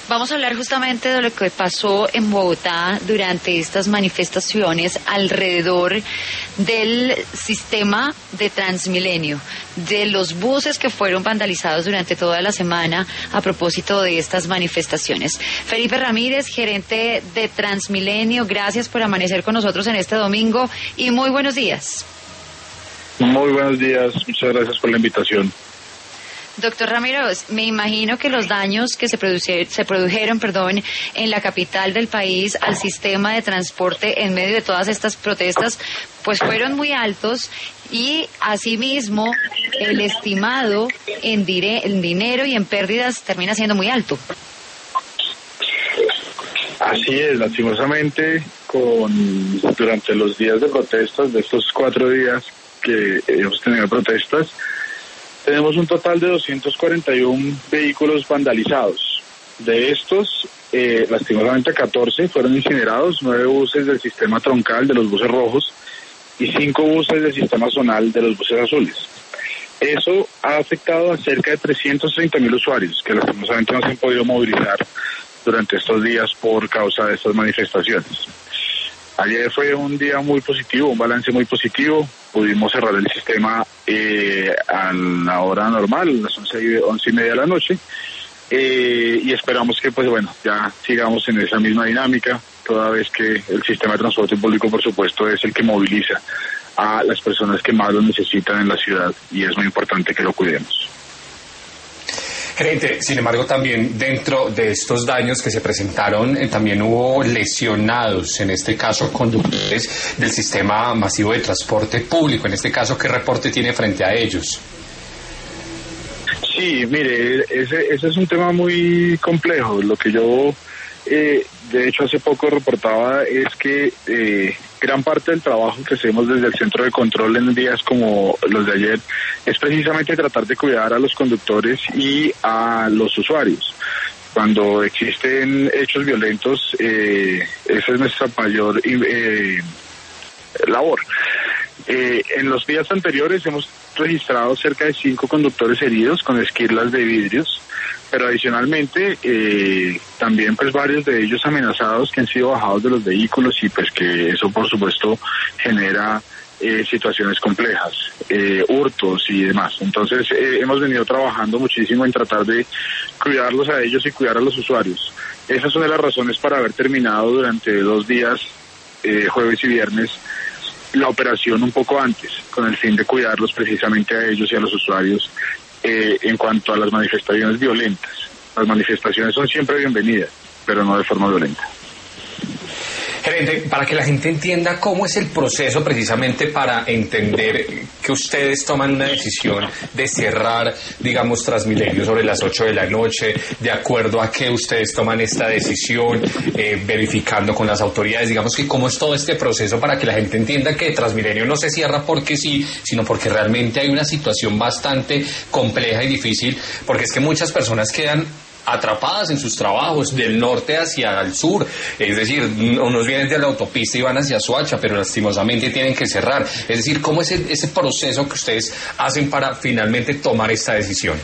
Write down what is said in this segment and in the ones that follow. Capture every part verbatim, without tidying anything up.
Vamos a hablar justamente de lo que pasó en Bogotá durante estas manifestaciones alrededor del sistema de Transmilenio, de los buses que fueron vandalizados durante toda la semana a propósito de estas manifestaciones. Felipe Ramírez, gerente de Transmilenio, gracias por amanecer con nosotros en este domingo y muy buenos días. Muy buenos días, muchas gracias por la invitación. Doctor Ramírez, me imagino que los daños que se produjeron, se produjeron, perdón, en la capital del país al sistema de transporte en medio de todas estas protestas, pues fueron muy altos y asimismo el estimado en, dire, en dinero y en pérdidas termina siendo muy alto. Así es, lastimosamente, con durante los días de protestas, de estos cuatro días que hemos tenido protestas, tenemos un total de doscientos cuarenta y uno vehículos vandalizados. De estos, eh, lastimosamente catorce fueron incinerados, nueve buses del sistema troncal de los buses rojos y cinco buses del sistema zonal de los buses azules. Eso ha afectado a cerca de trescientos treinta mil usuarios que lastimosamente no se han podido movilizar durante estos días por causa de estas manifestaciones. Ayer fue un día muy positivo, un balance muy positivo. Pudimos cerrar el sistema eh, a la hora normal, a las once, once y media de la noche. Eh, y esperamos que, pues bueno, ya sigamos en esa misma dinámica, toda vez que el sistema de transporte público, por supuesto, es el que moviliza a las personas que más lo necesitan en la ciudad y es muy importante que lo cuidemos. Gerente, sin embargo, también dentro de estos daños que se presentaron, eh, también hubo lesionados, en este caso conductores del sistema masivo de transporte público. En este caso, ¿qué reporte tiene frente a ellos? Sí, mire, ese, ese es un tema muy complejo. Lo que yo, eh, de hecho, hace poco reportaba es que eh, gran parte del trabajo que hacemos desde el centro de control en días como los de ayer es precisamente tratar de cuidar a los conductores y a los usuarios. Cuando existen hechos violentos, eh, esa es nuestra mayor eh, labor. Eh, en los días anteriores hemos registrado cerca de cinco conductores heridos con esquirlas de vidrios, pero adicionalmente eh, también pues varios de ellos amenazados que han sido bajados de los vehículos y pues que eso por supuesto genera eh, situaciones complejas, eh, hurtos y demás. Entonces eh, hemos venido trabajando muchísimo en tratar de cuidarlos a ellos y cuidar a los usuarios. Esas son de las razones para haber terminado durante dos días, eh, jueves y viernes, la operación un poco antes, con el fin de cuidarlos precisamente a ellos y a los usuarios eh, en cuanto a las manifestaciones violentas. Las manifestaciones son siempre bienvenidas, pero no de forma violenta. Gerente, para que la gente entienda cómo es el proceso precisamente para entender que ustedes toman una decisión de cerrar, digamos, Transmilenio sobre las ocho de la noche, de acuerdo a que ustedes toman esta decisión, eh, verificando con las autoridades, digamos que cómo es todo este proceso para que la gente entienda que Transmilenio no se cierra porque sí, sino porque realmente hay una situación bastante compleja y difícil, porque es que muchas personas quedan atrapadas en sus trabajos del norte hacia el sur, es decir, unos vienen de la autopista y van hacia Soacha, pero lastimosamente tienen que cerrar. Es decir, ¿cómo es ese, ese proceso que ustedes hacen para finalmente tomar esta decisión?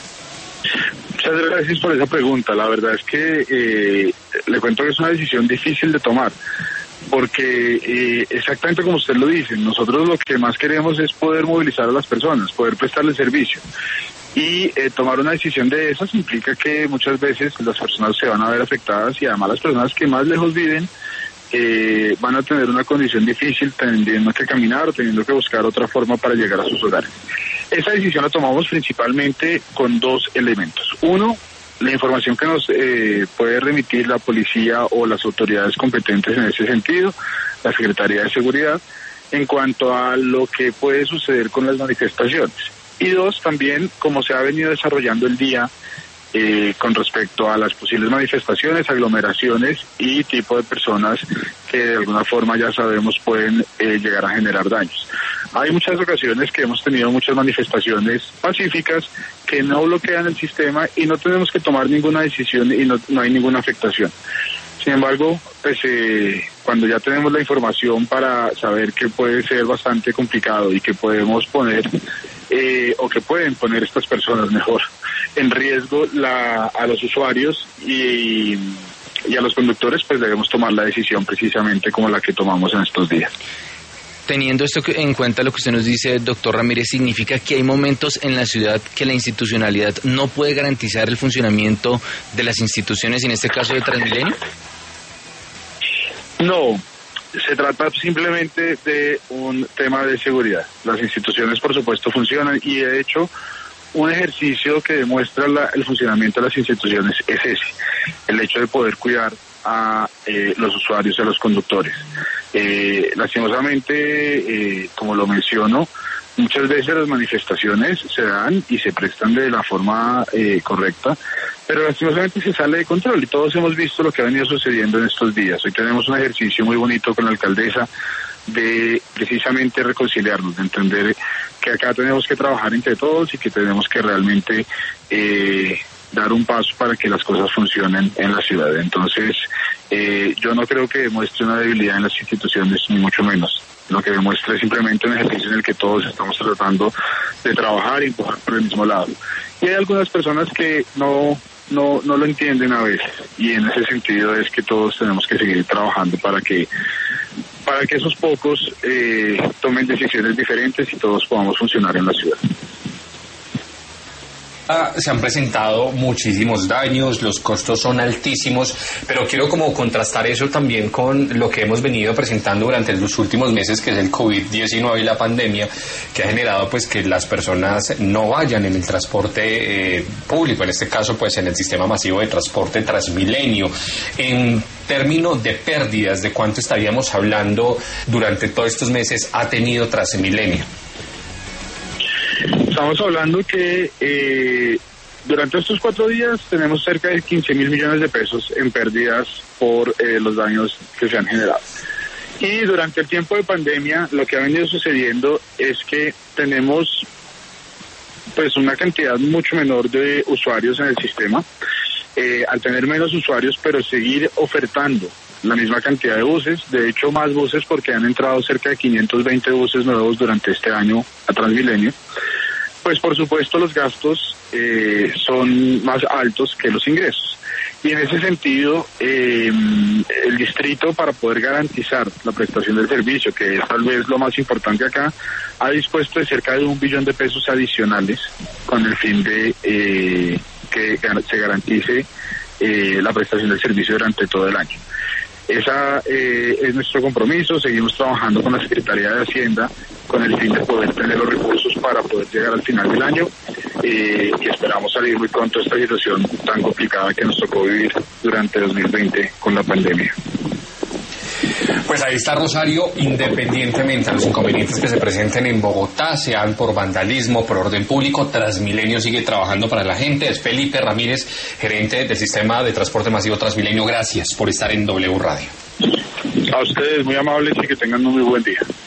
Muchas gracias por esa pregunta. La verdad es que eh, le cuento que es una decisión difícil de tomar, porque eh, exactamente como usted lo dice, nosotros lo que más queremos es poder movilizar a las personas, poder prestarles servicio. Y eh, tomar una decisión de esas implica que muchas veces las personas se van a ver afectadas y además las personas que más lejos viven eh, van a tener una condición difícil teniendo que caminar o teniendo que buscar otra forma para llegar a sus hogares. Esa decisión la tomamos principalmente con dos elementos. Uno, la información que nos eh, puede remitir la policía o las autoridades competentes en ese sentido, la Secretaría de Seguridad, en cuanto a lo que puede suceder con las manifestaciones. Y dos, también cómo se ha venido desarrollando el día eh, con respecto a las posibles manifestaciones, aglomeraciones y tipo de personas que de alguna forma ya sabemos pueden eh, llegar a generar daños. Hay muchas ocasiones que hemos tenido muchas manifestaciones pacíficas que no bloquean el sistema y no tenemos que tomar ninguna decisión y no, no hay ninguna afectación. Sin embargo, pues eh, cuando ya tenemos la información para saber que puede ser bastante complicado y que podemos poner, eh, o que pueden poner estas personas mejor, en riesgo la, a los usuarios y, y a los conductores, pues debemos tomar la decisión precisamente como la que tomamos en estos días. Teniendo esto en cuenta, lo que usted nos dice, doctor Ramírez, ¿significa que hay momentos en la ciudad que la institucionalidad no puede garantizar el funcionamiento de las instituciones, en este caso de Transmilenio? No, se trata simplemente de un tema de seguridad. Las instituciones, por supuesto, funcionan y, de hecho, un ejercicio que demuestra la, el funcionamiento de las instituciones es ese, el hecho de poder cuidar a eh, los usuarios y a los conductores. Eh, lastimosamente, eh, como lo menciono, muchas veces las manifestaciones se dan y se prestan de la forma eh, correcta, pero lastimosamente se sale de control y todos hemos visto lo que ha venido sucediendo en estos días. Hoy tenemos un ejercicio muy bonito con la alcaldesa de precisamente reconciliarnos, de entender que acá tenemos que trabajar entre todos y que tenemos que realmente eh, dar un paso para que las cosas funcionen en la ciudad. Entonces, eh, yo no creo que demuestre una debilidad en las instituciones, ni mucho menos. Lo que demuestra es simplemente un ejercicio en el que todos estamos tratando de trabajar y empujar por el mismo lado. Y hay algunas personas que no, no, no lo entienden a veces, y en ese sentido es que todos tenemos que seguir trabajando para que para que esos pocos eh, tomen decisiones diferentes y todos podamos funcionar en la ciudad. Se han presentado muchísimos daños, los costos son altísimos, pero quiero como contrastar eso también con lo que hemos venido presentando durante los últimos meses, que es el COVID diecinueve y la pandemia, que ha generado pues que las personas no vayan en el transporte eh, público, en este caso pues en el sistema masivo de transporte Transmilenio. En términos de pérdidas, ¿de cuánto estaríamos hablando durante todos estos meses ha tenido Transmilenio? Estamos hablando que eh, durante estos cuatro días tenemos cerca de quince mil millones de pesos en pérdidas por eh, los daños que se han generado. Y durante el tiempo de pandemia lo que ha venido sucediendo es que tenemos pues una cantidad mucho menor de usuarios en el sistema. Eh, al tener menos usuarios, pero seguir ofertando la misma cantidad de buses, de hecho más buses porque han entrado cerca de quinientos veinte buses nuevos durante este año a Transmilenio, pues por supuesto los gastos eh, son más altos que los ingresos. Y en ese sentido, eh, el distrito, para poder garantizar la prestación del servicio, que es tal vez lo más importante acá, ha dispuesto de cerca de un billón de pesos adicionales con el fin de eh, que se garantice eh, la prestación del servicio durante todo el año. Esa eh, es nuestro compromiso. Seguimos trabajando con la Secretaría de Hacienda con el fin de poder tener los recursos para poder llegar al final del año eh, y esperamos salir muy pronto de esta situación tan complicada que nos tocó vivir durante dos mil veinte con la pandemia. Pues ahí está, Rosario. Independientemente de los inconvenientes que se presenten en Bogotá, sean por vandalismo, por orden público, Transmilenio sigue trabajando para la gente. Es Felipe Ramírez, gerente del sistema de transporte masivo Transmilenio. Gracias por estar en W Radio. A ustedes, muy amables, y que tengan un muy buen día.